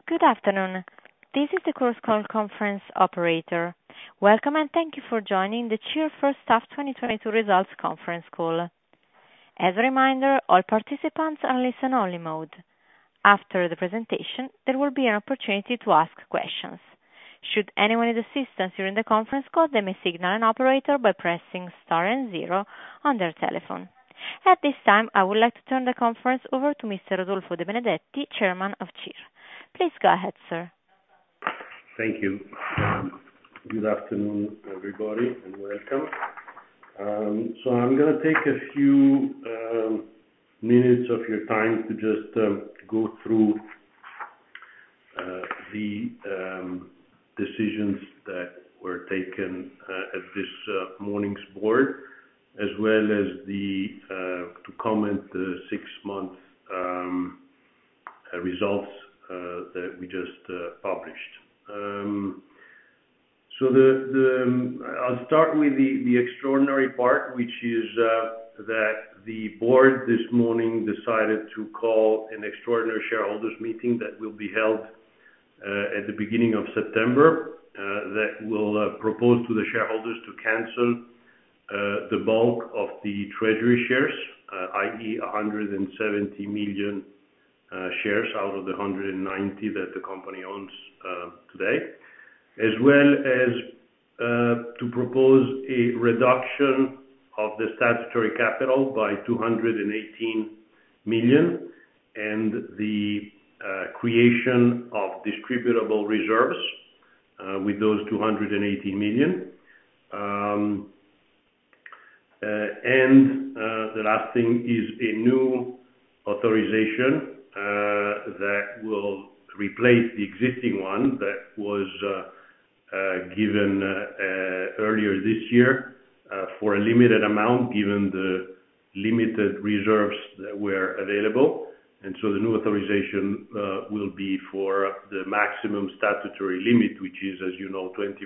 Good afternoon. This is the Chorus Call conference operator. Welcome, and thank you for joining the CIR First Half 2022 Results Conference Call. As a reminder, all participants are in listen-only mode. After the presentation, there will be an opportunity to ask questions. Should anyone need assistance during the conference call, they may signal an operator by pressing star and zero on their telephone. At this time, I would like to turn the conference over to Mr. Rodolfo De Benedetti, Chairman of CIR. Please go ahead, sir. Thank you. Good afternoon, everybody, and welcome. So I'm going to take a few minutes of your time to just go through the decisions that were taken at this morning's board, as well as to comment the 6-month results that we just published. So I'll start with the extraordinary part, which is that the board this morning decided to call an extraordinary shareholders meeting that will be held at the beginning of September, that will propose to the shareholders to cancel the bulk of the treasury shares, i.e. 170 million shares out of the 190 that the company owns today, as well as to propose a reduction of the statutory capital by 218 million and the creation of distributable reserves with those 218 million. And the last thing is a new authorization that will replace the existing one that was given earlier this year for a limited amount, given the limited reserves that were available. And so the new authorization will be for the maximum statutory limit, which is, as you know, 20%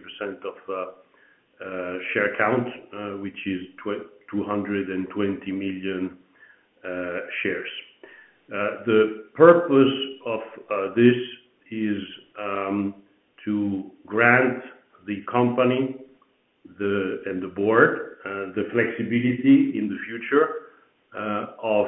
of share count, which is 220 million shares. The purpose of this is to grant the company and the board the flexibility in the future of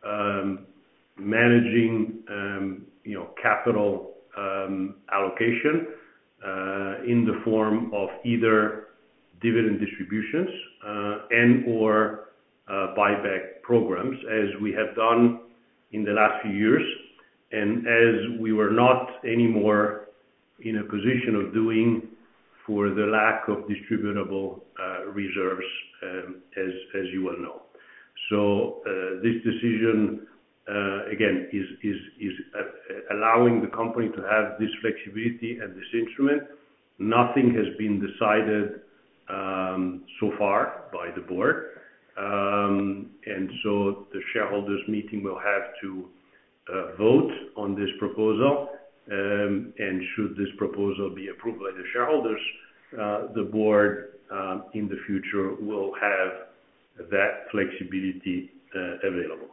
managing capital allocation in the form of either dividend distributions and or buyback programs, as we have done in the last few years, and as we were not anymore in a position of doing for the lack of distributable reserves, as you well know. So this decision again is allowing the company to have this flexibility and this instrument. Nothing has been decided so far by the board. And so the shareholders meeting will have to vote on this proposal, and should this proposal be approved by the shareholders, the board in the future will have that flexibility available.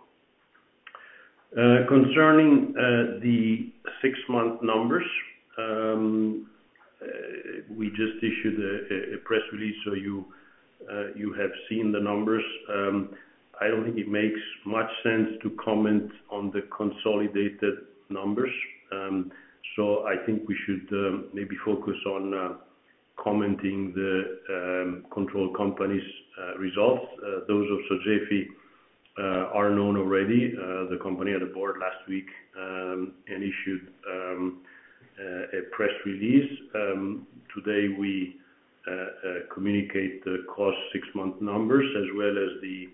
Concerning the 6-month numbers, we just issued a press release, so you have seen the numbers. I don't think it makes much sense to comment on the consolidated numbers. So I think we should maybe focus on commenting the control company's results. Those of Sogefi are known already. The company had a board last week and issued a press release. Today we communicate the cost 6-month numbers, as well as the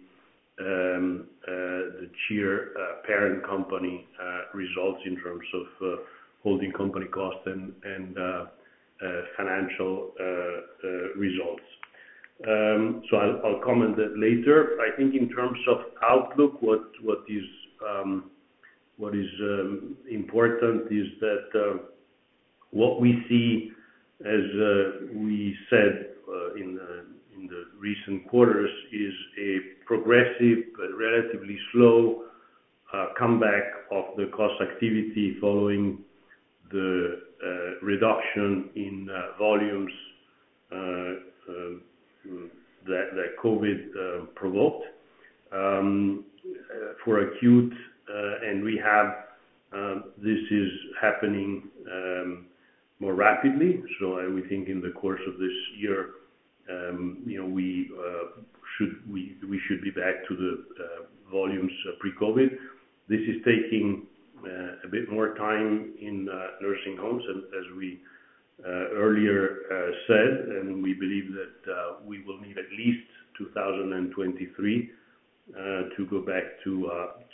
CIR parent company results in terms of holding company cost and financial results. So I'll comment that later. I think in terms of outlook, what is important is that what we see, as we said in the recent quarters, is a progressive but relatively slow comeback of the cost activity following the reduction in volumes that COVID provoked. For acute and rehab, this is happening more rapidly. So we think in the course of this year, we should be back to the volumes pre-COVID. This is taking a bit more time in nursing homes, and as we earlier said, and we believe that we will need at least 2023 to go back to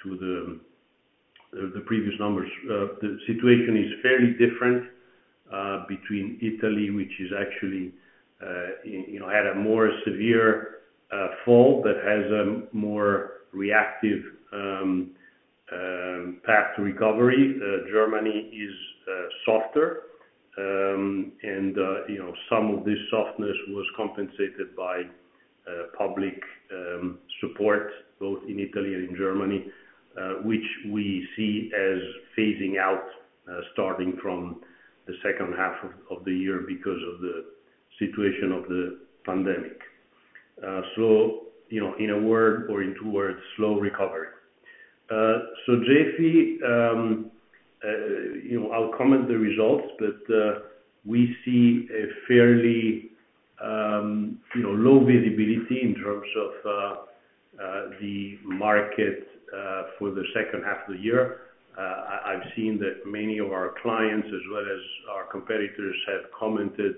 the previous numbers. The situation is fairly different between Italy, which is actually had a more severe fall that has a more reactive path to recovery. Germany is softer, and some of this softness was compensated by public support both in Italy and in Germany, which we see as phasing out starting from the second half of the year because of the situation of the pandemic. So, in a word or in two words, slow recovery. So JEFI, I'll comment the results, but we see a fairly, low visibility in terms of the market for the second half of the year. I've seen that many of our clients, as well as our competitors, have commented,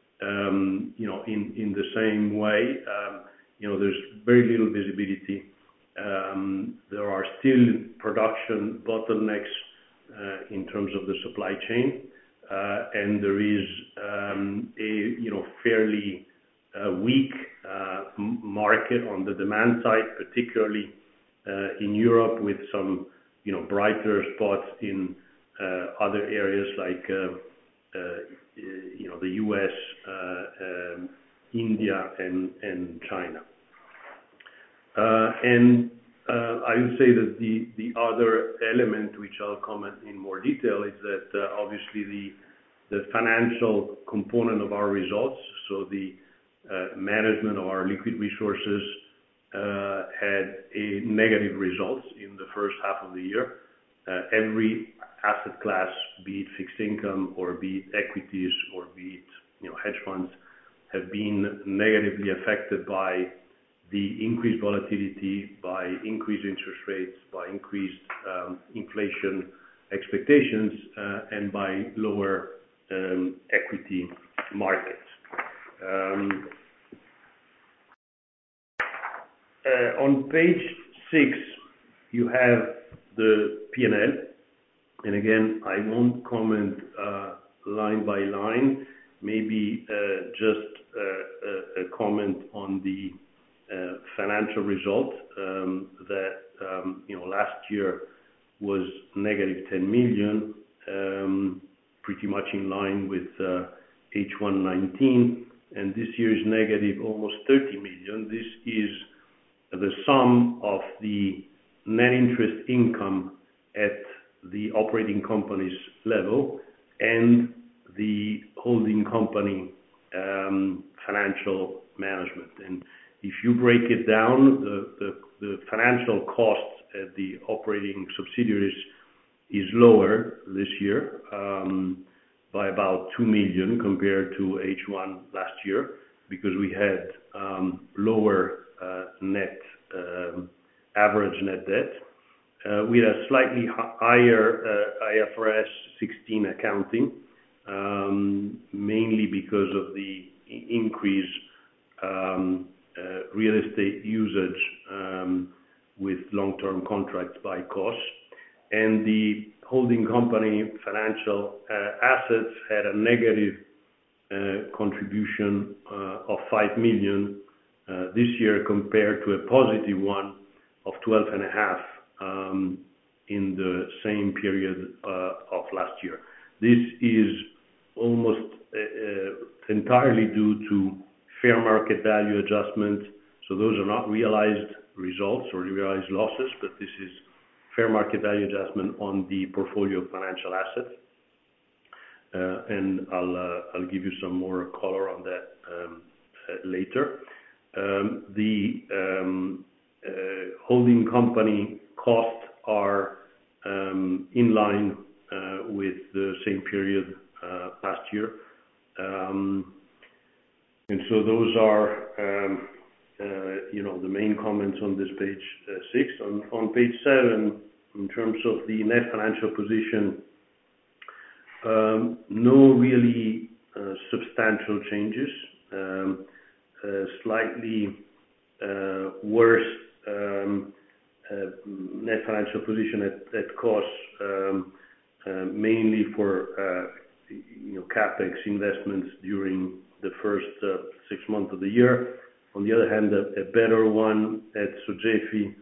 in the same way. There's very little visibility. There are still production bottlenecks in terms of the supply chain, and there is a fairly weak market on the demand side, particularly in Europe, with some brighter spots in other areas like the US, India, and China. And I would say that the other element, which I'll comment in more detail, is that obviously the financial component of our results, so the management of our liquid resources, had a negative results in the first half of the year. Every asset class, be it fixed income or be it equities or be it hedge funds, have been negatively affected by the increased volatility, by increased interest rates, by increased inflation expectations, and by lower equity markets. On page 6, you have the P&L, and again, I won't comment line by line. Maybe just a comment on the financial result that last year was negative 10 million, pretty much in line with H1 19, and this year is negative almost 30 million. This is the sum of the net interest income at the operating company's level and the holding company financial management. And if you break it down, the financial costs at the operating subsidiaries is lower this year by about 2 million compared to H1 last year, because we had lower average net debt. We had a slightly higher IFRS 16 accounting, mainly because of the increase real estate usage with long-term contracts by cost. And the holding company financial assets had a negative contribution of 5 million this year compared to a positive one of 12.5 in the same period of last year. This is almost entirely due to fair market value adjustment. So those are not realized results or realized losses, but this is fair market value adjustment on the portfolio of financial assets. and I'll give you some more color on that later. The holding company costs are in line with the same period last year. And so those are, the main comments on this page 6. On page 7, in terms of the net financial position, no really substantial changes. Slightly worse net financial position at cost, mainly for CapEx investments during the first 6 months of the year. On the other hand, a better one at Sogefi.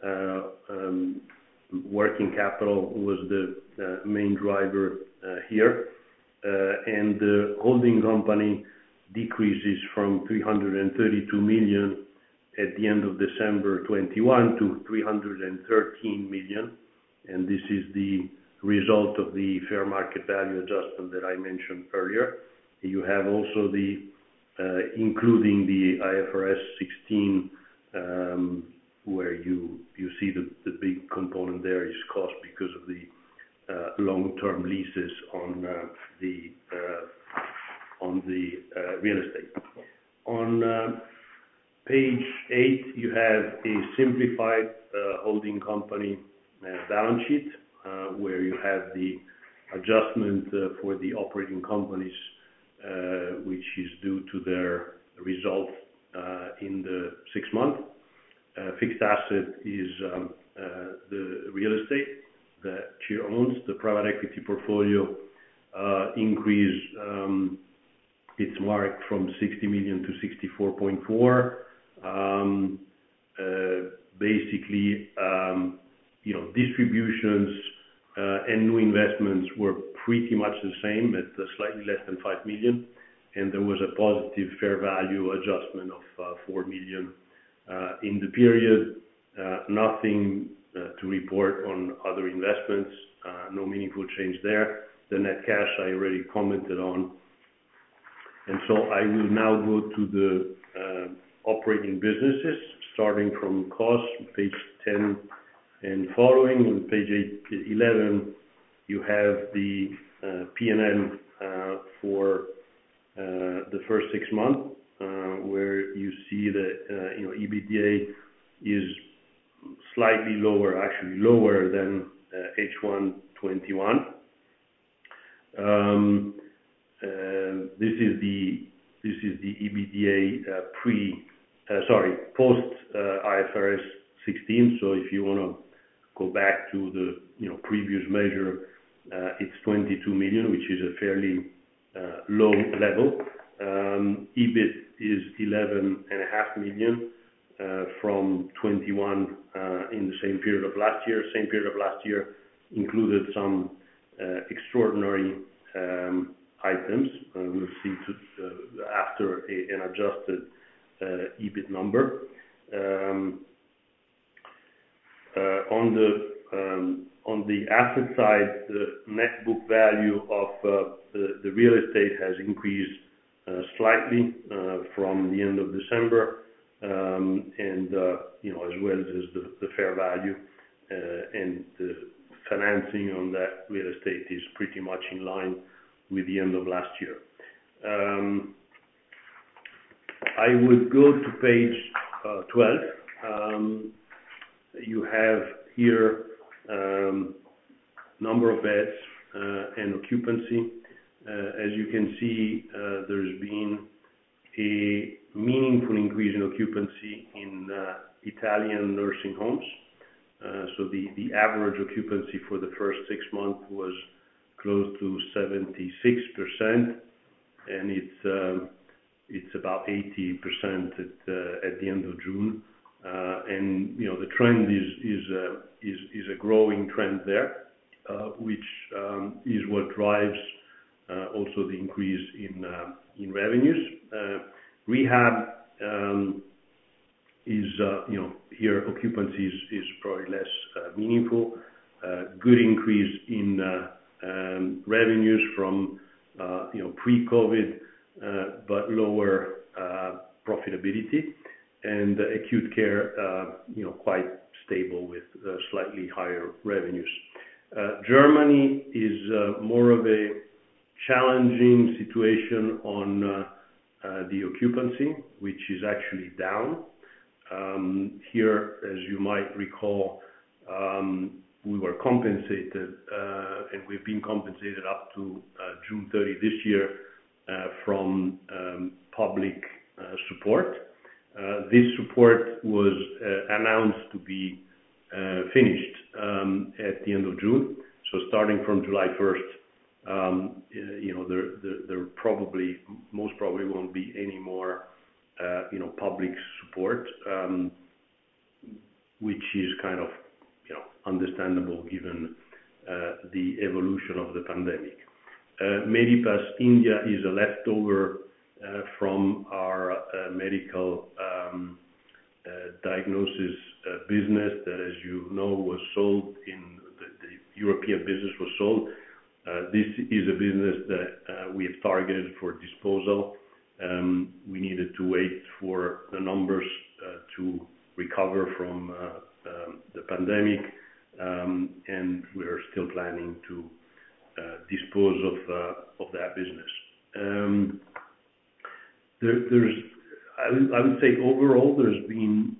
Working capital was the main driver here, and the holding company decreases from 332 million at the end of December 21 to 313 million, and this is the result of the fair market value adjustment that I mentioned earlier. You have also including the IFRS 16, where you see the big component there is cost because of the long-term leases on the real estate. On page 8, you have a simplified holding company balance sheet, where you have the adjustment for the operating companies, which is due to their results in the 6 months. Fixed asset is the real estate that CIR owns. The private equity portfolio increased its mark from 60 million to 64.4. Basically, distributions and new investments were pretty much the same at slightly less than 5 million, and there was a positive fair value adjustment of 4 million in the period. Nothing to report on other investments, no meaningful change there. The net cash I already commented on. And so I will now go to the operating businesses, starting from cost, page 10 and following. On page 11, you have the P&L for the first 6 months, where you see that EBITDA is slightly lower, actually lower than H1 21. This is the EBITDA post IFRS 16. So if you want to go back to the previous measure, it's 22 million, which is a fairly low level. EBIT is 11.5 million from 21 in the same period of last year. Same period of last year included some extraordinary items. We'll see after an adjusted EBIT number. On the asset side, the net book value of the real estate has increased slightly from the end of December, and as well as the fair value and the financing on that real estate is pretty much in line with the end of last year. I would go to page 12. You have here number of beds and occupancy. As you can see, there's been a meaningful increase in occupancy in Italian nursing homes. So the average occupancy for the first 6 months was close to 76%, and it's about 80% at the end of June. And the trend is a growing trend there, which is what drives also the increase in revenues. Rehab is here occupancy is probably less meaningful. Good increase in revenues from pre-COVID, but lower profitability, and acute care, quite stable with slightly higher revenues. Germany is more of a challenging situation on the occupancy, which is actually down. Here, as you might recall, we were compensated, and we've been compensated up to June 30 this year from public support. This support was announced to be finished at the end of June. So starting from July 1st, there most probably won't be any more, public support, which is kind of, understandable given the evolution of the pandemic. Medipass India is a leftover from our medical diagnosis business that, as you know, was sold in the European business was sold. This is a business that we have targeted for disposal. We needed to wait for the numbers to recover from the pandemic, and we're still planning to dispose of that business. I would say overall there's been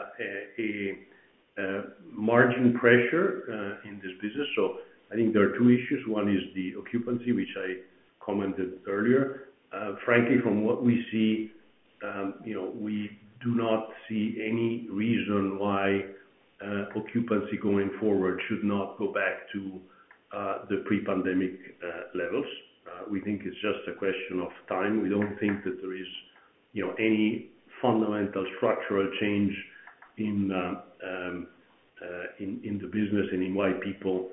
a margin pressure in this business. So I think there are two issues. One is the occupancy, which I commented earlier. Frankly, from what we see, we do not see any reason why occupancy going forward should not go back to the pre-pandemic levels. We think it's just a question of time. We don't think that there is, any fundamental structural change in the business and in why people,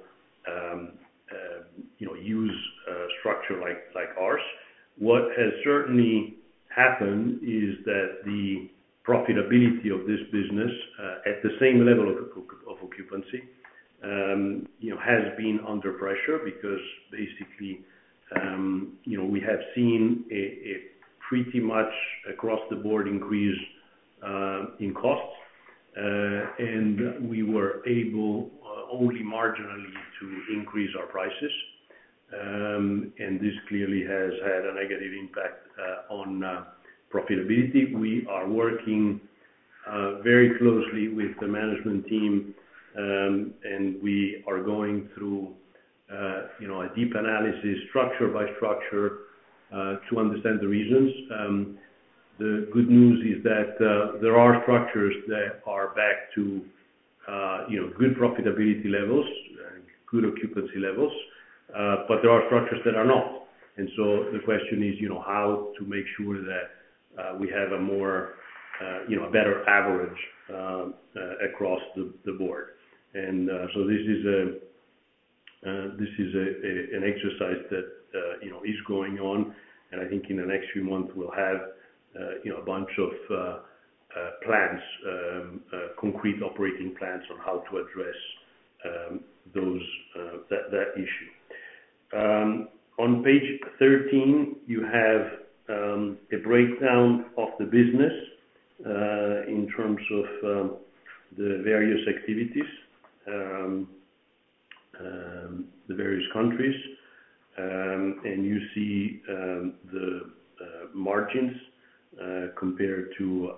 use structure like ours. What has certainly happened is that the profitability of this business at the same level of occupancy, has been under pressure because basically, we have seen a pretty much across the board increase in costs, and we were able only marginally to increase our prices, and this clearly has had a negative impact on profitability. We are working very closely with the management team, and we are going through a deep analysis, structure by structure, to understand the reasons. The good news is that there are structures that are back to good profitability levels, good occupancy levels, but there are structures that are not. And so the question is, how to make sure that we have a more, a better average across the board. And so this is an exercise that is going on, and I think in the next few months we'll have a bunch of plans, concrete operating plans on how to address that issue. On page 13, you have a breakdown of the business in terms of the various activities, the various countries, and you see the margins compared to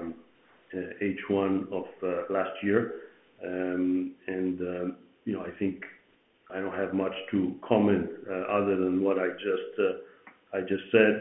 H1 of last year, and I think I don't have much to comment other than what I just said.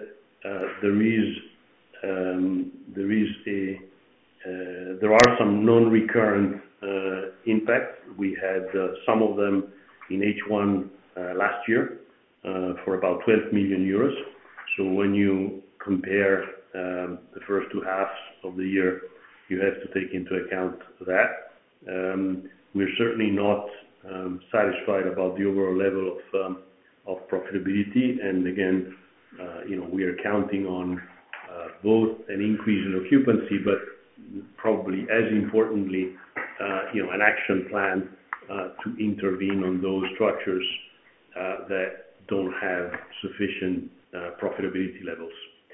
There are some non-recurrent impacts. We had some of them in H1 last year for about 12 million euros. So when you compare the first two halves of the year, you have to take into account that. We're certainly not satisfied about the overall level of profitability, and again, we are counting on both an increase in occupancy, but probably as importantly, an action plan to intervene on those structures that don't have sufficient profitability levels.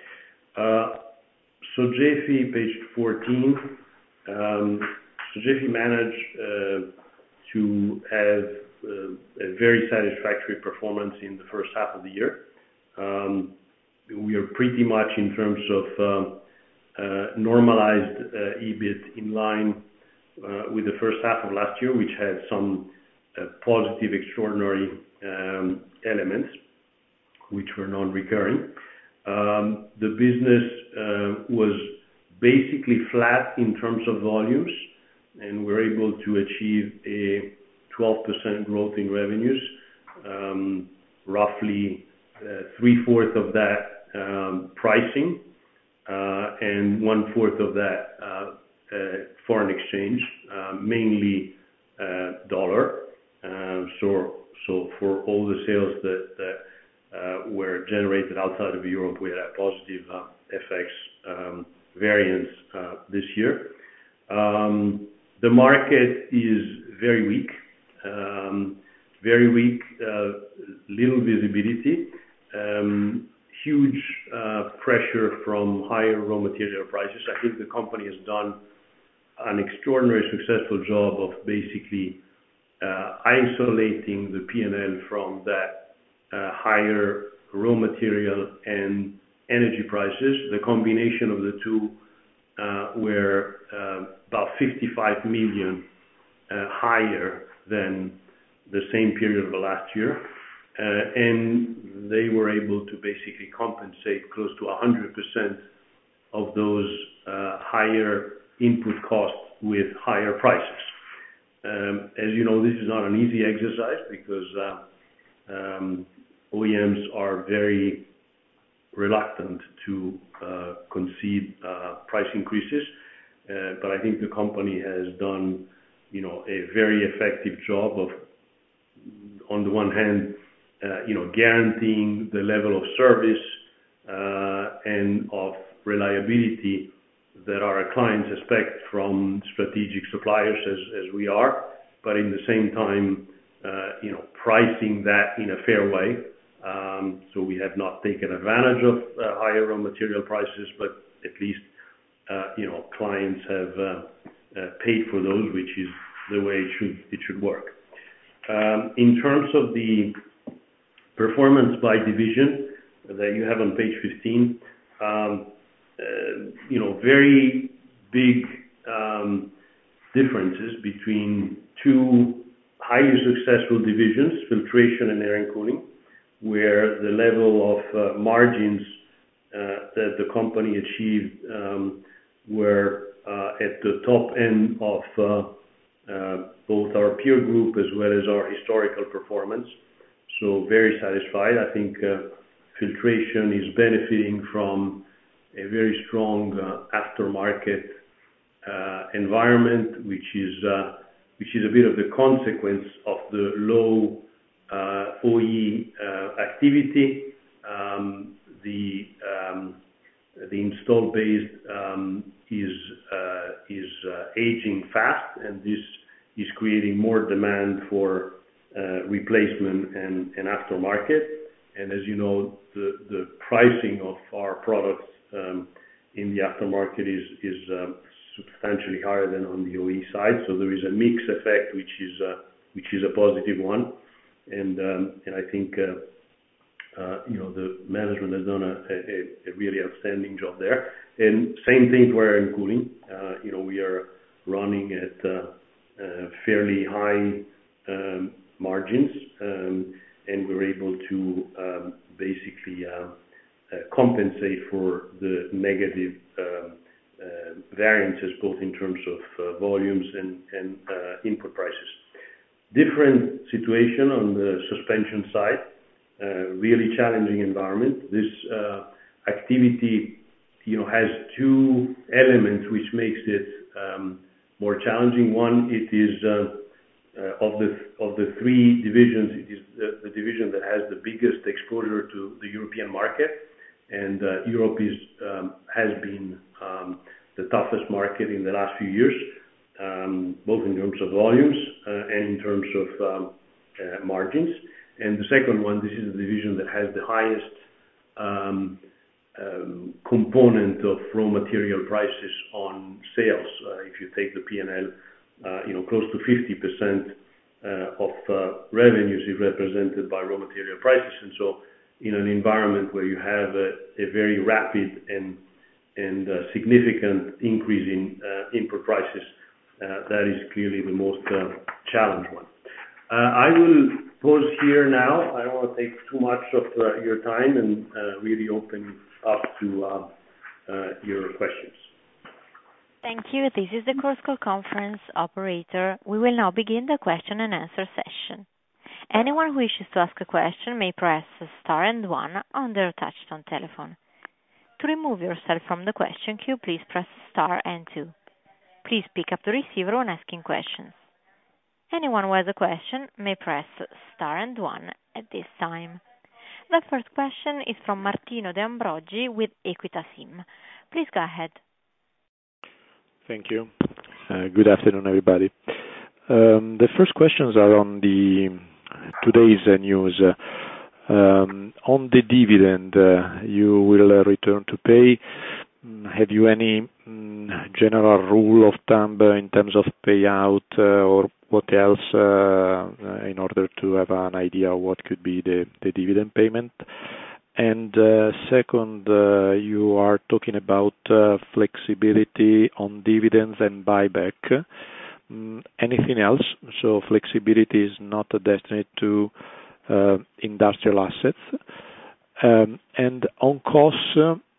Sogefi, page 14. Sogefi managed to have a very satisfactory performance in the first half of the year. We are pretty much in terms of normalized EBIT in line with the first half of last year, which had some positive extraordinary elements which were non-recurring. The business was basically flat in terms of volumes, and we're able to achieve a 12% growth in revenues, roughly 3/4 of that pricing, and 1/4 of that foreign exchange, mainly dollar. So for all the sales that were generated outside of Europe, we had a positive FX variance this year. The market is very weak, little visibility, huge pressure from higher raw material prices. I think the company has done an extraordinary successful job of basically isolating the P&L from that higher raw material and energy prices. The combination of the two were about 55 million higher than the same period of the last year, and they were able to basically compensate close to 100% of those higher input costs with higher prices. As you know, this is not an easy exercise because OEMs are very reluctant to concede price increases, but I think the company has done, a very effective job of, on the one hand, guaranteeing the level of service and of reliability that our clients expect from strategic suppliers as we are, but in the same time, pricing that in a fair way. So we have not taken advantage of higher raw material prices, but at least, clients have paid for those, which is the way it should work. In terms of the performance by division that you have on page 15, very big differences between two highly successful divisions, Filtration and Air and Cooling, where the level of margins that the company achieved were at the top end of both our peer group as well as our historical performance. So very satisfied. I think Filtration is benefiting from a very strong aftermarket environment, which is a bit of the consequence of the low OE activity. The install base is aging fast, and this is creating more demand for replacement and aftermarket. And as you know, the pricing of our products in the aftermarket is substantially higher than on the OE side. So there is a mix effect, which is a positive one. And I think the management has done a really outstanding job there. And same thing for Air and Cooling. We are running at fairly high margins, and we're able to basically compensate for the negative variances, both in terms of volumes and input prices. Different situation on the suspension side, really challenging environment. This activity, has two elements which makes it more challenging. One, it is of the three divisions, it is the division that has the biggest exposure to the European market, and Europe has been the toughest market in the last few years, both in terms of volumes and in terms of margins. And the second one, this is the division that has the highest component of raw material prices on sales. If you take the P&L, close to 50% of revenues is represented by raw material prices. And so in an environment where you have a very rapid and significant increase in input prices, that is clearly the most challenged one. I will pause here now. I don't want to take too much of your time and really open up to your questions. Thank you. This is the Chorus Call conference operator. We will now begin the question and answer session. Anyone who wishes to ask a question may press star and one on their touchtone telephone. To remove yourself from the question queue, please press star and two. Please pick up the receiver when asking questions. Anyone who has a question may press star and one at this time. The first question is from Martino De Ambroggi with Equita SIM. Please go ahead. Thank you. Good afternoon, everybody. The first questions are on today's news. On the dividend you will return to pay. Have you any general rule of thumb in terms of payout or what else in order to have an idea of what could be the dividend payment? And second, you are talking about flexibility on dividends and buyback. Anything else? So flexibility is not destined to industrial assets. And on costs,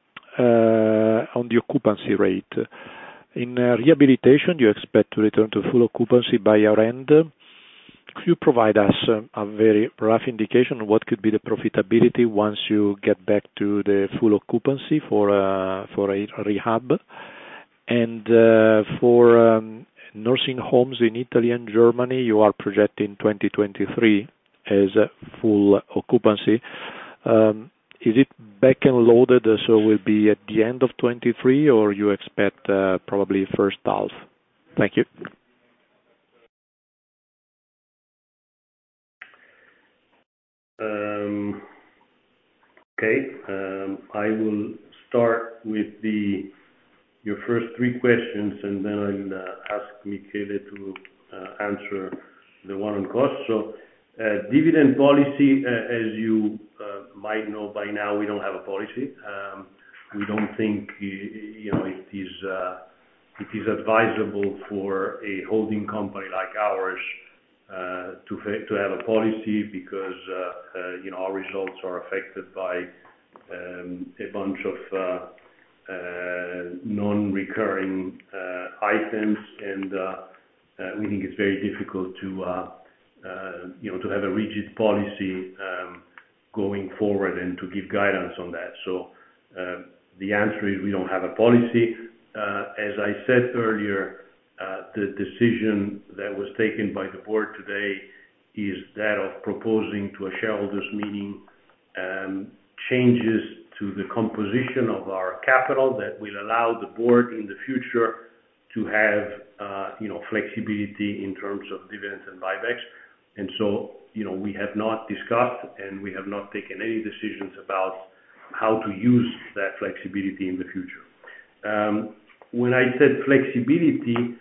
on the occupancy rate. In rehabilitation, you expect to return to full occupancy by year-end. Could you provide us a very rough indication of what could be the profitability once you get back to the full occupancy for a rehab? And for nursing homes in Italy and Germany, you are projecting 2023 as full occupancy. Is it back and loaded, so will be at the end of 23, or you expect probably first half? Thank you. Okay. I will start with your first three questions, and then I'll ask Michele to answer the one on cost. So, dividend policy, as you might know by now, we don't have a policy. We don't think it is advisable for a holding company like ours to have a policy because our results are affected by a bunch of non-recurring items, and we think it's very difficult to have a rigid policy going forward and to give guidance on that. So the answer is we don't have a policy. As I said earlier, the decision that was taken by the board today is that of proposing to a shareholders meeting changes to the composition of our capital that will allow the board in the future to have flexibility in terms of dividends and buybacks. And so we have not discussed and we have not taken any decisions about how to use that flexibility in the future. When I said flexibility,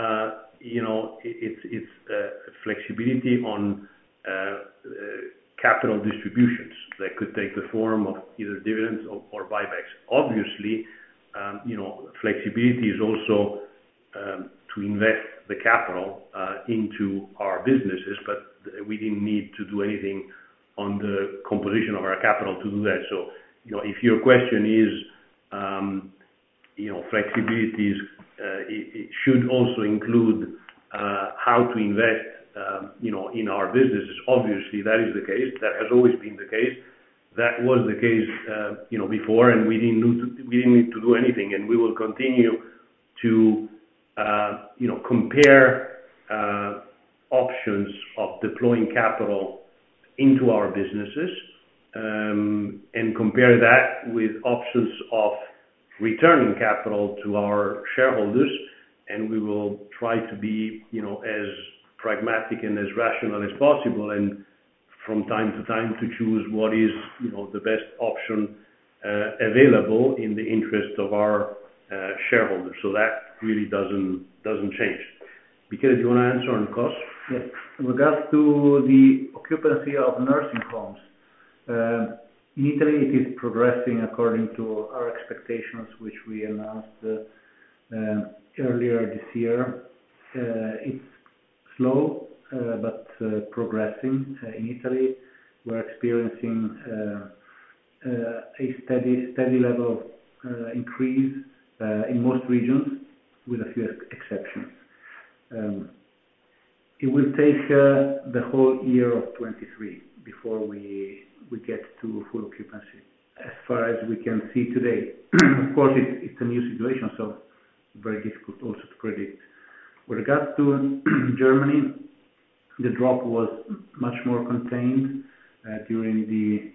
it's flexibility on capital distributions that could take the form of either dividends or buybacks. Obviously, flexibility is also to invest the capital into our businesses, but we didn't need to do anything on the composition of our capital to do that. So, if your question is, flexibility it should also include how to invest, in our businesses. Obviously, that is the case. That has always been the case. That was the case, before, and we didn't need to do anything, and we will continue to, compare options of deploying capital into our businesses, and compare that with options of returning capital to our shareholders, and we will try to be, as pragmatic and as rational as possible and from time to time to choose what is, the best option available in the interest of our shareholders. So that really doesn't change. Michele, do you want to answer on cost? Yes. In regards to the occupancy of nursing homes, in Italy it is progressing according to our expectations, which we announced earlier this year. It's slow, but progressing. In Italy, we're experiencing a steady level of increase in most regions, with a few exceptions. It will take the whole year of 23 before we get to full occupancy, as far as we can see today. Of course, it's a new situation, so very difficult also to predict. With regards to Germany, the drop was much more contained during the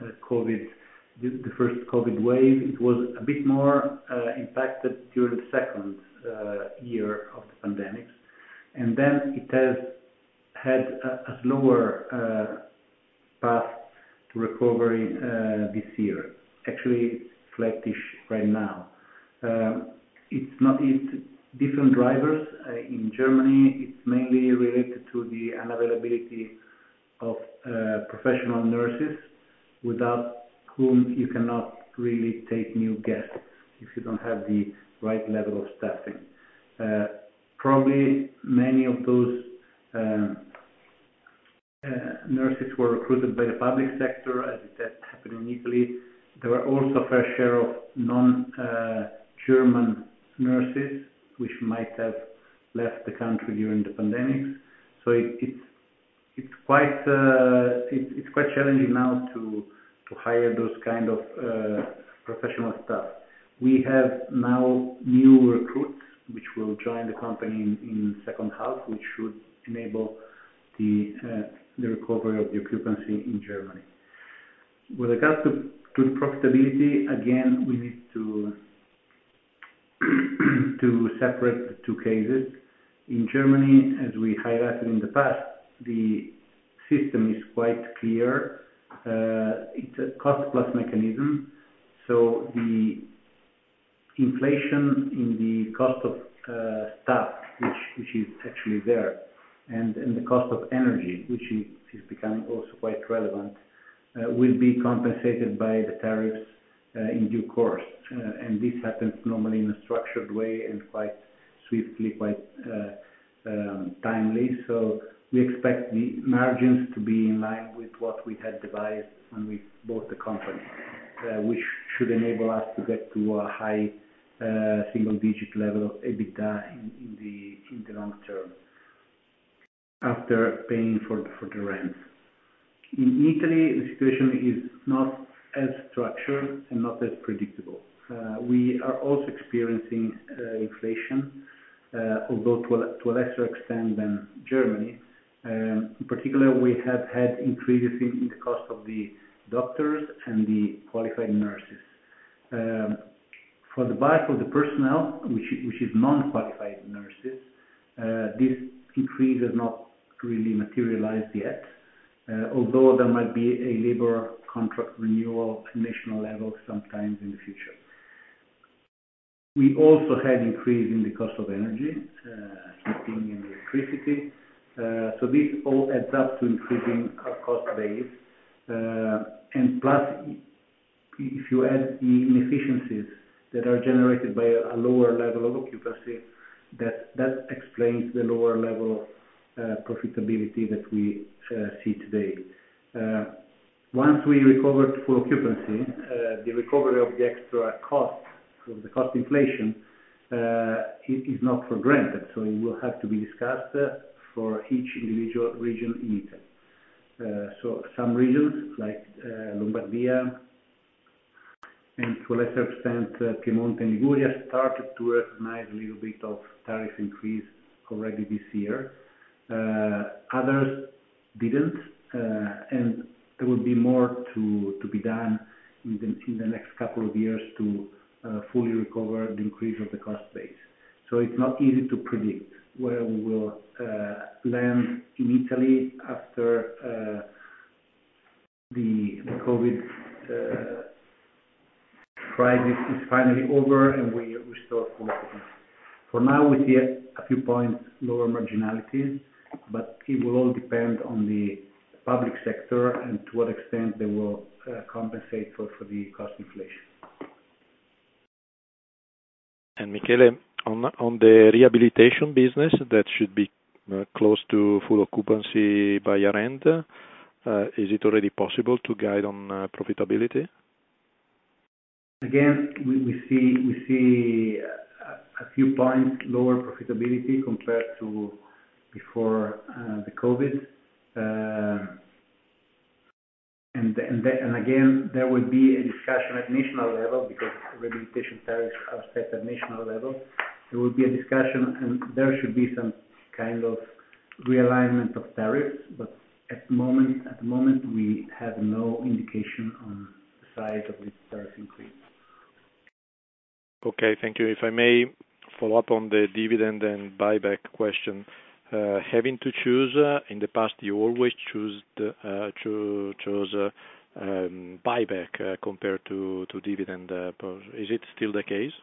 first COVID wave. It was a bit more impacted during the second year of the pandemic, and then it has had a slower path to recovery this year. Actually, it's flattish right now. It's different drivers. In Germany, it's mainly related to the unavailability of professional nurses, without whom you cannot really take new guests if you don't have the right level of staffing. Probably many of those nurses were recruited by the public sector, as it happened in Italy. There were also a fair share of non-German nurses, which might have left the country during the pandemic. So it's quite challenging now to hire those kind of professional staff. We have now new recruits which will join the company in second half, which should enable the recovery of the occupancy in Germany. With regards to the profitability, again, we need to separate the two cases. In Germany, as we highlighted in the past, the system is quite clear. It's a cost-plus mechanism, so the inflation in the cost of staff, which is actually there, and the cost of energy, which is becoming also quite relevant, will be compensated by the tariffs in due course. And this happens normally in a structured way and quite swiftly, quite timely. So we expect the margins to be in line with what we had devised when we bought the company, which should enable us to get to a high single-digit level of EBITDA in the long term, after paying for the rent. In Italy, the situation is not as structured and not as predictable. We are also experiencing inflation, although to a lesser extent than Germany. In particular, we have had increases in the cost of the doctors and the qualified nurses. For the bulk of the personnel, which is non-qualified nurses, this increase has not really materialized yet, although there might be a labor contract renewal at national level sometimes in the future. We also had increase in the cost of energy, heating and electricity. So this all adds up to increasing our cost base. And plus, if you add the inefficiencies that are generated by a lower level of occupancy, that explains the lower level of profitability that we see today. Once we recover full occupancy, the recovery of the extra cost, of the cost inflation, is not for granted. So it will have to be discussed for each individual region in Italy. So some regions like Lombardia and to a lesser extent Piedmont and Liguria started to recognize a little bit of tariff increase already this year. Others didn't, and there will be more to be done in the next couple of years to fully recover the increase of the cost base. So it's not easy to predict where we will land in Italy after the COVID crisis is finally over and we restore full occupancy. For now, we see a few points lower marginality, but it will all depend on the public sector and to what extent they will compensate for the cost inflation. And Michele, on the rehabilitation business that should be close to full occupancy by year-end, is it already possible to guide on profitability? Again, we see a few points lower profitability compared to before the COVID. And again, there will be a discussion at national level because rehabilitation tariffs are set at national level. There will be a discussion, and there should be some kind of realignment of tariffs. But at the moment, we have no indication on the size of this tariff increase. Okay, thank you. If I may follow up on the dividend and buyback question. Having to choose, in the past you always chose buyback compared to dividend. Is it still the case?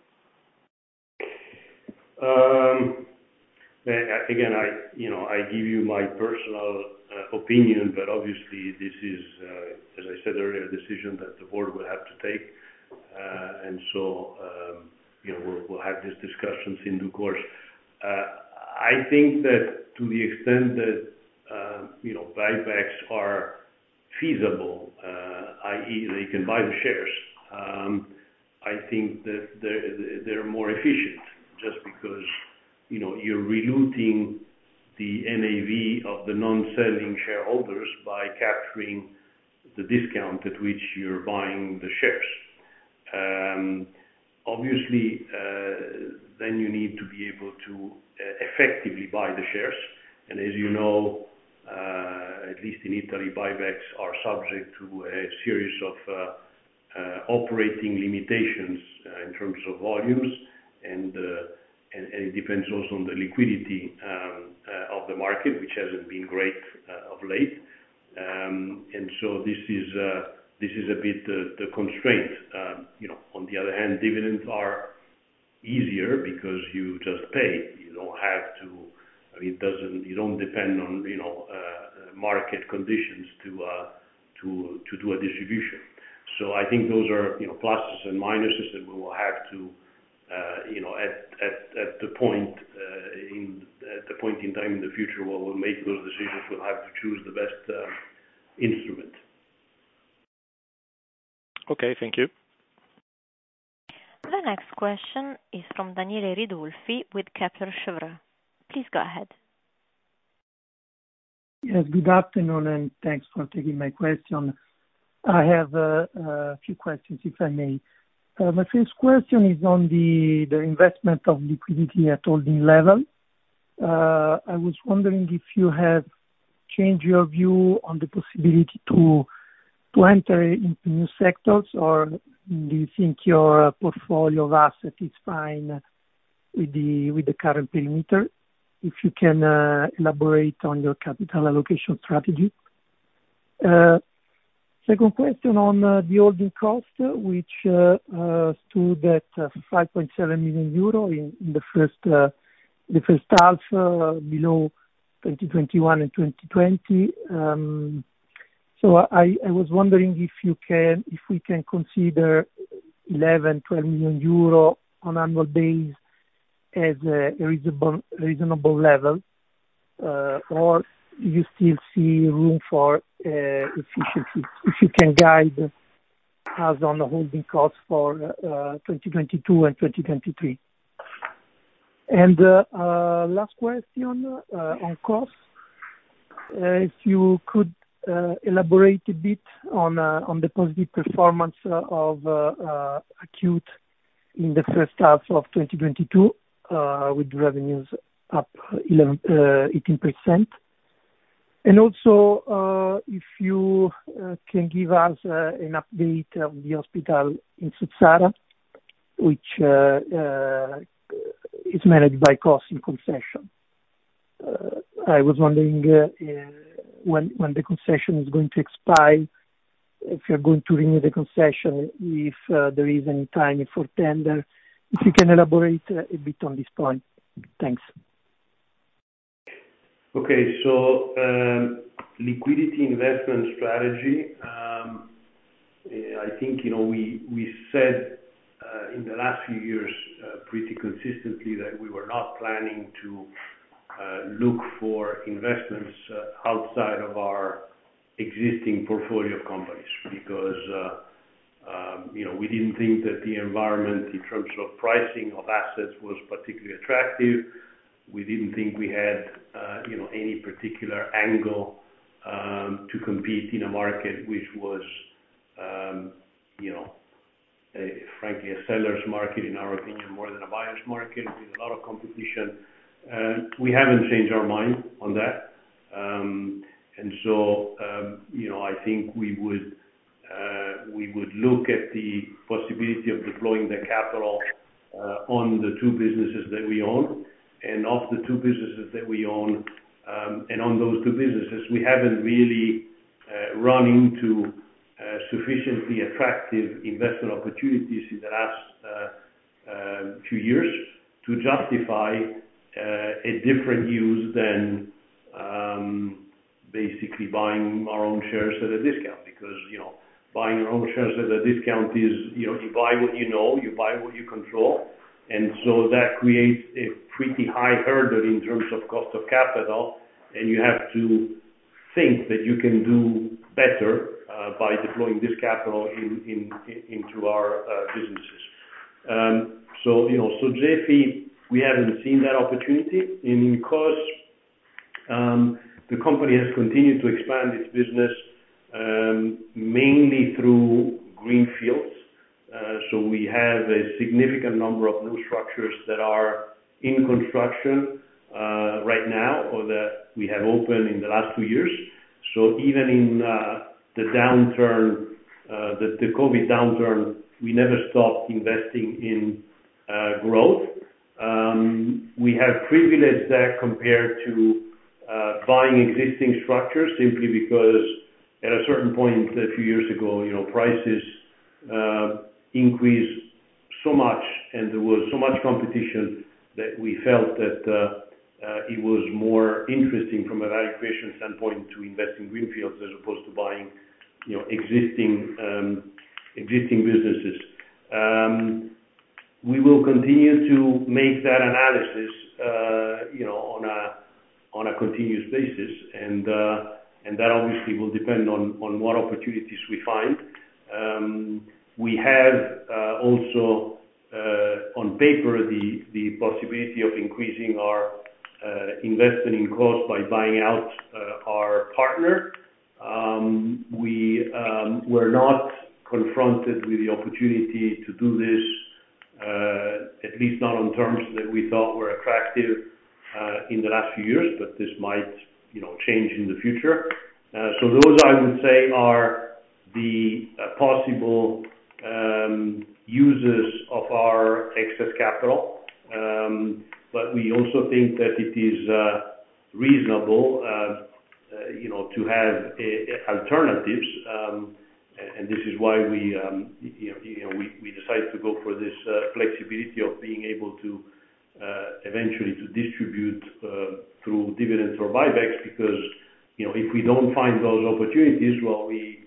Again, I give you my personal opinion, but obviously this is, as I said earlier, a decision that the board will have to take, and so we'll have these discussions in due course. I think that to the extent that buybacks are feasible, i.e. they can buy the shares, I think that they're more efficient just because you're reluting the NAV of the non-selling shareholders by capturing the discount at which you're buying the shares. Obviously, then you need to be able to effectively buy the shares. And as you know, at least in Italy, buybacks are subject to a series of operating limitations in terms of volumes, and it depends also on the liquidity of the market, which hasn't been great of late. And so this is a bit the constraint. On the other hand, dividends are easier because you just pay. You don't have to. You don't depend on market conditions to do a distribution. So I think those are pluses and minuses that we will have to at the point in time in the future where we'll make those decisions, we'll have to choose the best instrument. Okay, thank you. The next question is from Daniele Ridolfi with Kepler Cheuvreux. Please go ahead. Yes, good afternoon, and thanks for taking my question. I have a few questions, if I may. My first question is on the investment of liquidity at holding level. I was wondering if you have changed your view on the possibility to enter into new sectors, or do you think your portfolio of assets is fine with the current perimeter? If you can elaborate on your capital allocation strategy. Second question on the holding cost, which stood at 5.7 million euro in the first half, below 2021 and 2020. So I was wondering if we can consider 11-12 million euro on annual base as a reasonable level, or do you still see room for efficiency? If you can guide us on the holding costs for 2022 and 2023. And last question on costs. If you could elaborate a bit on the positive performance of acute in the first half of 2022, with revenues up 18%. And also, if you can give us an update of the hospital in Suzzara, which is managed by cost in concession. I was wondering when the concession is going to expire if you're going to renew the concession, if there is any timing for tender. If you can elaborate a bit on this point. Thanks. Okay. So, liquidity investment strategy, I think, we said in the last few years pretty consistently that we were not planning to look for investments outside of our existing portfolio of companies because, we didn't think that the environment in terms of pricing of assets was particularly attractive. We didn't think we had, any particular angle to compete in a market which was, frankly, a seller's market, in our opinion, more than a buyer's market with a lot of competition. We haven't changed our mind on that. And so, I think we would look at the possibility of deploying the capital on the two businesses that we own. And of the two businesses that we own, and on those two businesses, we haven't really run into sufficiently attractive investment opportunities in the last few years to justify a different use than basically buying our own shares at a discount. Because, buying our own shares at a discount is, you buy what you buy what you control. And so that creates a pretty high hurdle in terms of cost of capital, and you have to think that you can do better by deploying this capital into our businesses. So GEFI, we haven't seen that opportunity. In KOS, the company has continued to expand its business mainly through greenfields. So we have a significant number of new structures that are in construction right now, or that we have opened in the last 2 years. So even in the downturn, the COVID downturn, we never stopped investing in growth. We have privileged that compared to buying existing structures, simply because at a certain point a few years ago, prices increased so much and there was so much competition that we felt that it was more interesting from a value creation standpoint to invest in greenfields as opposed to buying, existing businesses. We will continue to make that analysis, on a continuous basis, and that obviously will depend on what opportunities we find. We have also on paper the possibility of increasing our investment in KOS by buying out our partner. We were not confronted with the opportunity to do this, at least not on terms that we thought were attractive in the last few years, but this might, change in the future. So those, I would say, are the possible uses of our excess capital. But we also think that it is reasonable, to have alternatives, and this is why we decided to go for this flexibility of being able to eventually to distribute through dividends or buybacks, because if we don't find those opportunities, well, we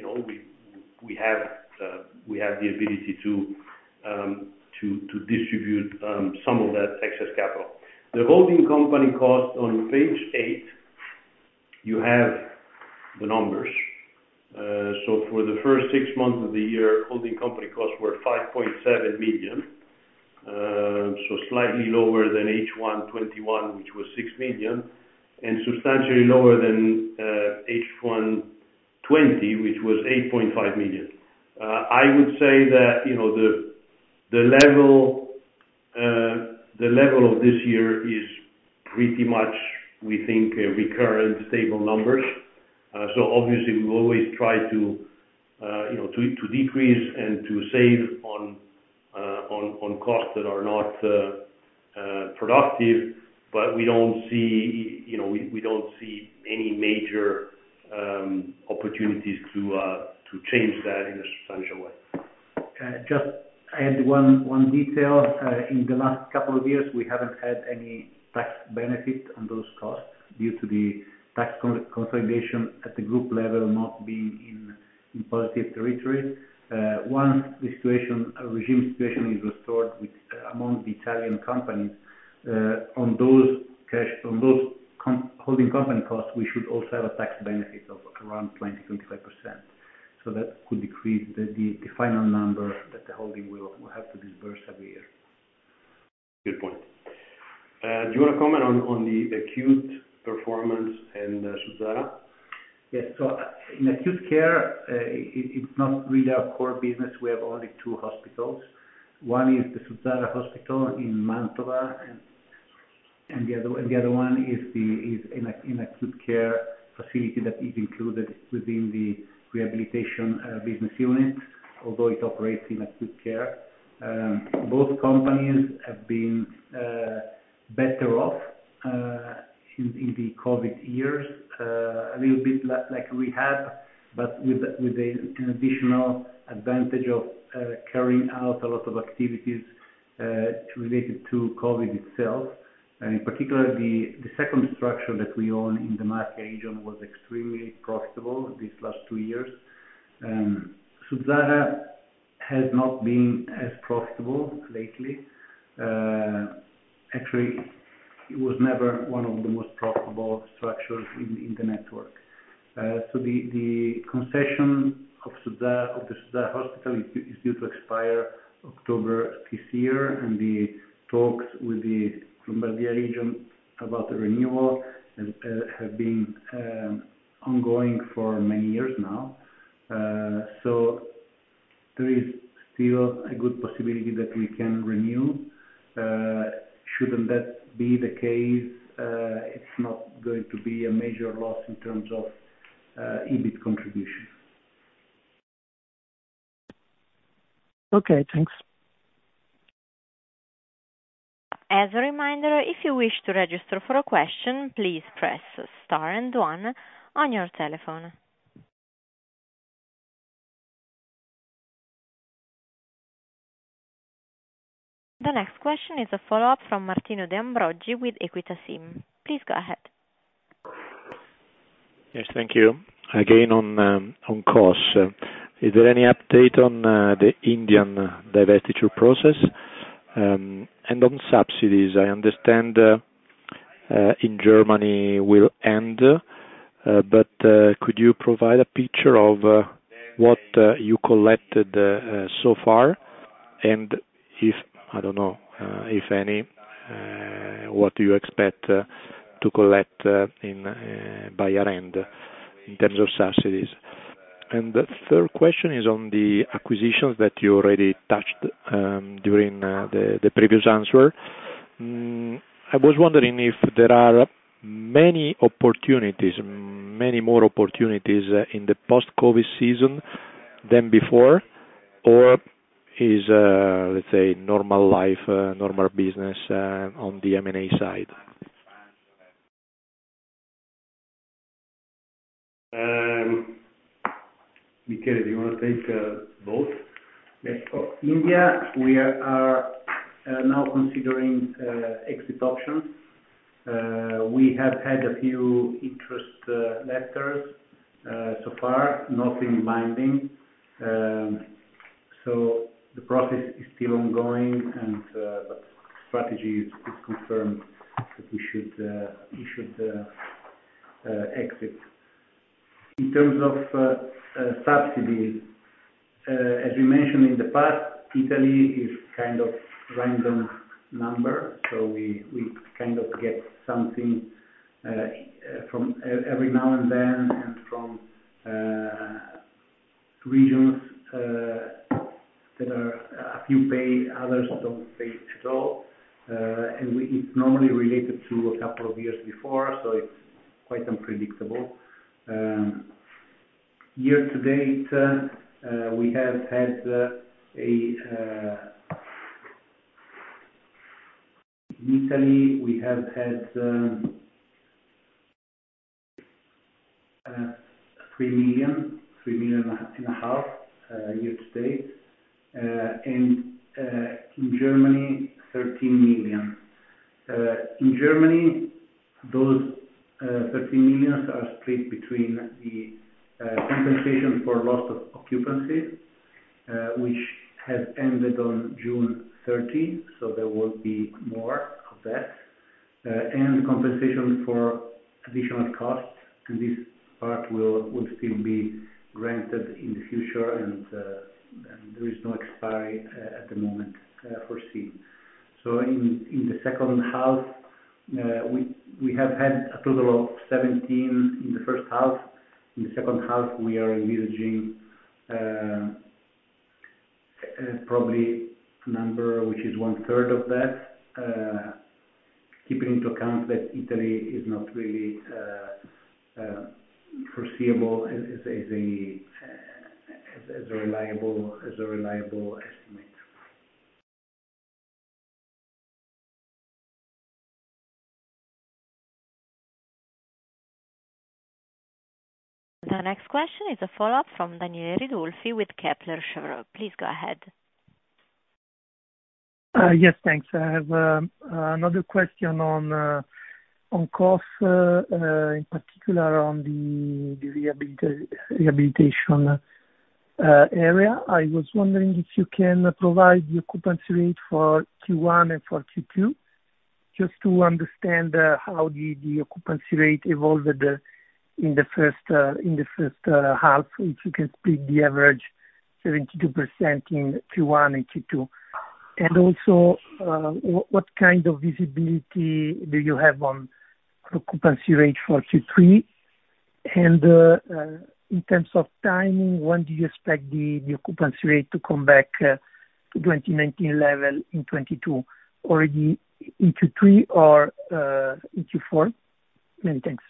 have the ability to distribute some of that excess capital. The holding company cost on page 8, you have the numbers. So for the first 6 months of the year, holding company costs were 5.7 million. So slightly lower than H1 21, which was 6 million, and substantially lower than H1 20, which was 8.5 million. I would say that the level of this year is pretty much, we think, recurrent, stable numbers. So obviously we always try to decrease and to save on costs that are not productive, but we don't see any major opportunities to change that in a substantial way. Just add one detail. In the last couple of years, we haven't had any tax benefit on those costs due to the tax consolidation at the group level not being in positive territory. Once the regime situation is restored among the Italian companies, on those holding company costs, we should also have a tax benefit of around 20-25%. So that could decrease the final number that the holding will have to disburse every year. Good point. Do you want to comment on the acute performance and Suzzara? Yes. So in acute care, it's not really our core business. We have only two hospitals. One is the Suzzara Hospital in Mantova, and the other one is an acute care facility that is included within the rehabilitation business unit, although it operates in acute care. Both companies have been better off in the COVID years, a little bit like rehab, but with an additional advantage of carrying out a lot of activities related to COVID itself. And in particular, the second structure that we own in the Marche region was extremely profitable these last 2 years. Suzzara has not been as profitable lately. Actually, it was never one of the most profitable structures in the network. So the concession of the Suzzara Hospital is due to expire October this year, and the talks with the Lombardia region about the renewal have been ongoing for many years now. So there is still a good possibility that we can renew. Shouldn't that be the case, it's not going to be a major loss in terms of EBIT contribution. Okay, thanks. As a reminder, if you wish to register for a question, please press star and 1 on your telephone. The next question is a follow-up from Martino De Ambroggi with Equita SIM. Please go ahead. Yes, thank you. Again, on costs, is there any update on the Indian divestiture process? And on subsidies, I understand in Germany will end, but could you provide a picture of what you collected so far, and if, I don't know, if any, what do you expect to collect by year-end in terms of subsidies? And the third question is on the acquisitions that you already touched during the previous answer. I was wondering if there are many more opportunities in the post-COVID season than before, or is, let's say, normal life, normal business on the M&A side? Michele, do you want to take both? Yes. For India, we are now considering exit options. We have had a few interest letters so far, nothing binding. So the process is still ongoing, and but strategy is confirmed that we should exit. In terms of subsidies, as we mentioned in the past, Italy is kind of random number, so we kind of get something from every now and then, and from regions that are a few pay, others don't pay at all, and it's normally related to a couple of years before, so it's quite unpredictable. Year to date, we have had in Italy, we have had 3 million 3.5 million year to date. And in Germany, 13 million. In Germany, those 13 million are split between the compensation for loss of occupancy, which has ended on June 30, so there will be more of that, and compensation for additional costs, and this part will still be granted in the future, and there is no expiry at the moment foreseen. So in the second half, we have had a total of 17 in the first half. In the second half, we are envisaging probably a number which is 1/3 of that, keeping into account that Italy is not really foreseeable as a reliable estimate. The next question is a follow-up from Daniele Ridolfi with Kepler Cheuvreux. Please go ahead. Yes, thanks. I have another question on costs, in particular on the rehabilitation area. I was wondering if you can provide the occupancy rate for Q1 and for Q2, just to understand how the occupancy rate evolved in the first half. If you can split the average 72% in Q1 and Q2. And also, what kind of visibility do you have on occupancy rate for Q3? And in terms of timing, when do you expect the occupancy rate to come back to 2019 level in 2022? Already in Q3 or in Q4? Many thanks.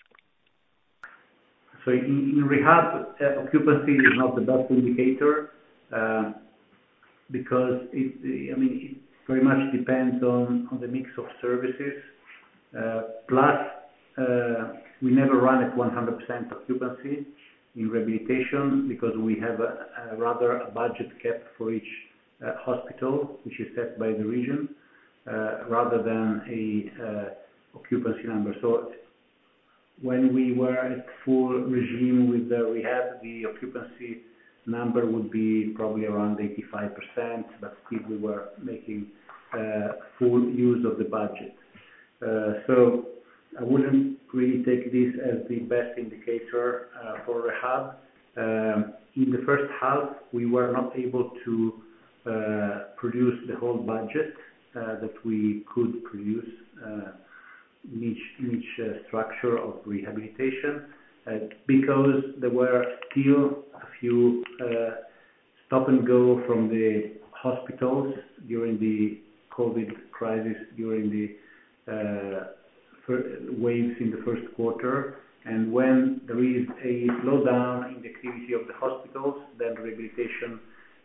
So in rehab, occupancy is not the best indicator because it very much depends on the mix of services. Plus, we never run at 100% occupancy in rehabilitation because we have a budget cap for each hospital, which is set by the region, rather than a occupancy number. So when we were at full regime with the rehab, the occupancy number would be probably around 85%, but still we were making full use of the budget. So I wouldn't really take this as the best indicator for rehab. In the first half, we were not able to produce the whole budget that we could produce in each structure of rehabilitation because there were still a few stop and go from the hospitals during the COVID crisis, during the waves in the first quarter. And when there is a slowdown in the activity of the hospitals, then rehabilitation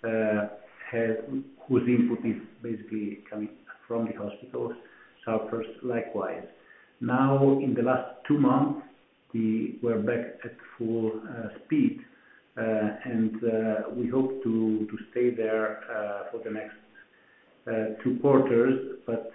whose input is basically coming from the hospitals suffers likewise. Now, in the last 2 months, we're back at full speed, and we hope to stay there for the next 2 quarters. But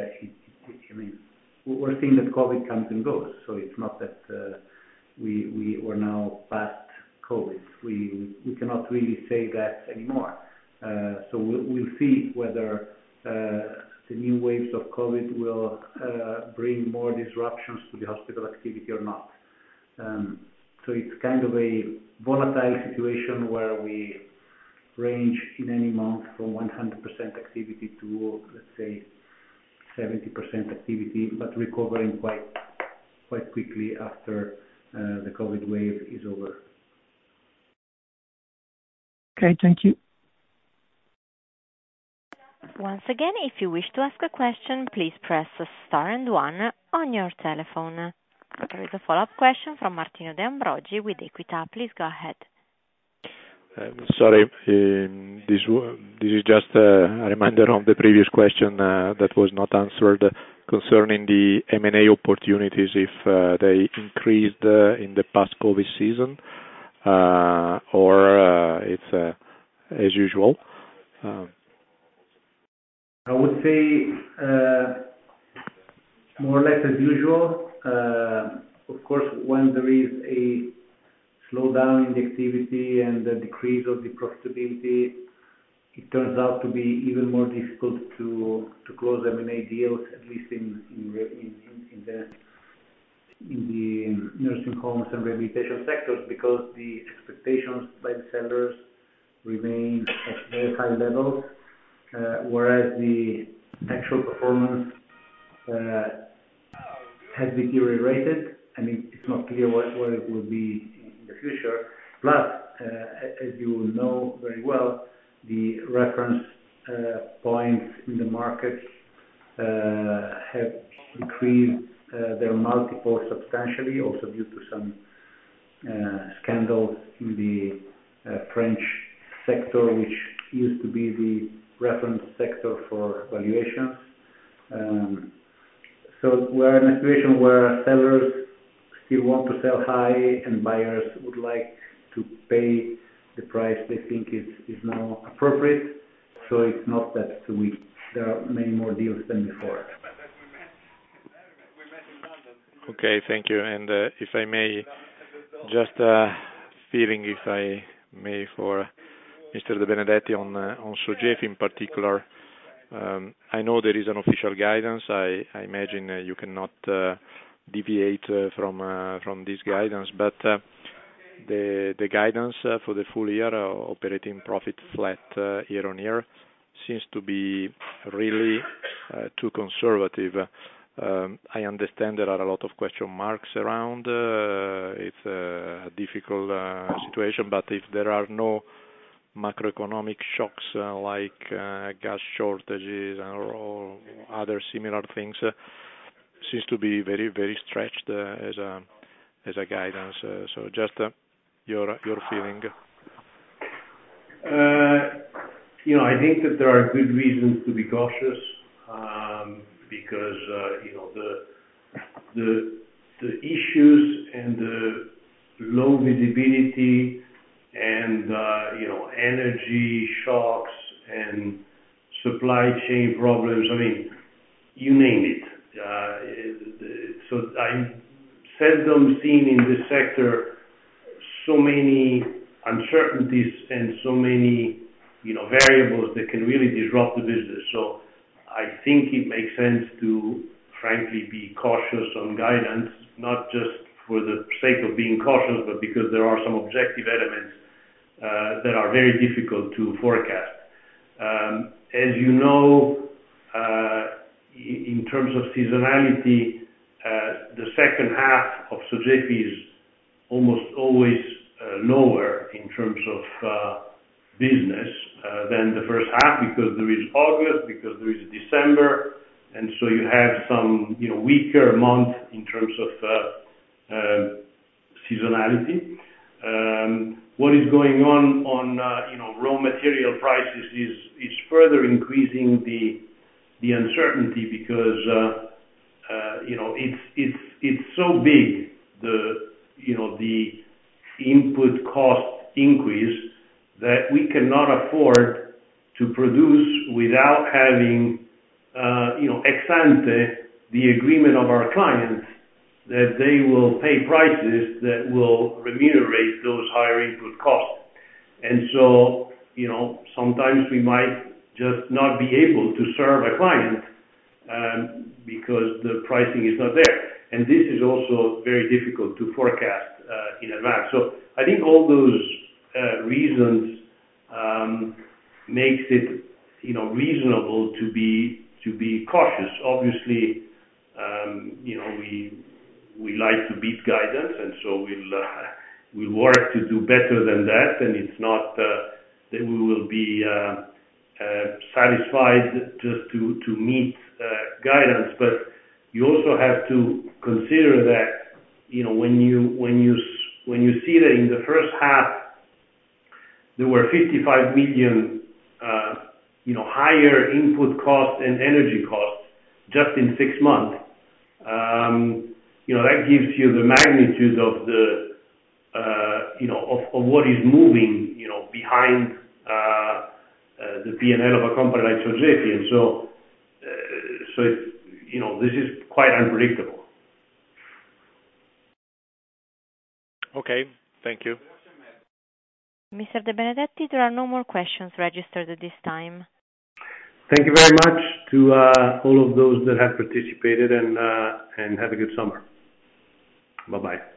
we're seeing that COVID comes and goes, so it's not that we are now past COVID. We cannot really say that anymore. So we'll see whether the new waves of COVID will bring more disruptions to the hospital activity or not. So it's kind of a volatile situation where we range in any month from 100% activity to, let's say, 70% activity, but recovering quite quickly after the COVID wave is over. Okay, thank you. Once again, if you wish to ask a question, please press star and 1 on your telephone. There is a follow-up question from Martino De Ambrogi with Equita. Please go ahead. Sorry, this is just a reminder of the previous question that was not answered concerning the M&A opportunities if they increased in the past COVID season. or it's as usual? I would say more or less as usual. Of course, when there is a slowdown in the activity and the decrease of the profitability, it turns out to be even more difficult to close M&A deals, at least in the nursing homes and rehabilitation sectors, because the expectations by the sellers remain at very high levels, whereas the actual performance has deteriorated. I mean, it's not clear what it will be in the future. Plus, as you know very well, the reference points in the market have decreased their multiple substantially, also due to some scandals in the French sector, which used to be the reference sector for valuations. So we're in a situation where sellers still want to sell high and buyers would like to pay the price they think is now appropriate. So it's not that there are many more deals than before. Okay, thank you. And if I may, just feeling, if I may, for Mr. De Benedetti on Sogefi in particular. I know there is an official guidance. I imagine you cannot deviate from this guidance, but the guidance for the full year operating profit flat year on year seems to be really too conservative. I understand there are a lot of question marks around. It's a difficult situation, but if there are no macroeconomic shocks like gas shortages or other similar things, seems to be very, very stretched as a guidance. So just your feeling. I think that there are good reasons to be cautious because the issues and the low visibility and energy shocks and supply chain problems. I mean, you name it. So I seldom seen in this sector so many uncertainties and so many variables that can really disrupt the business. So I think it makes sense to frankly be cautious on guidance, not just for the sake of being cautious, but because there are some objective elements that are very difficult to forecast. As you know, in terms of seasonality, the second half of Sogefi is almost always lower in terms of business than the first half, because there is August, because there is December, and so you have some weaker month in terms of seasonality. What is going on raw material prices is further increasing the uncertainty, because it's so big, the input cost increase, that we cannot afford to produce without having ex ante the agreement of our clients that they will pay prices that will remunerate those higher input costs. And so, sometimes we might just not be able to serve a client because the pricing is not there. And this is also very difficult to forecast in advance. So I think all those reasons makes it reasonable to be cautious. Obviously, we like to beat guidance, and so we'll work to do better than that. And it's not that we will be satisfied just to meet guidance, but you also have to consider that when you see that in the first half there were 55 million higher input costs and energy costs just in 6 months. That gives you the magnitude of the of what is moving, behind the P&L of a company like Sogefi. And so this is quite unpredictable. Okay, thank you. Mr. De Benedetti, there are no more questions registered at this time. Thank you very much to all of those that have participated, and have a good summer. Bye-bye.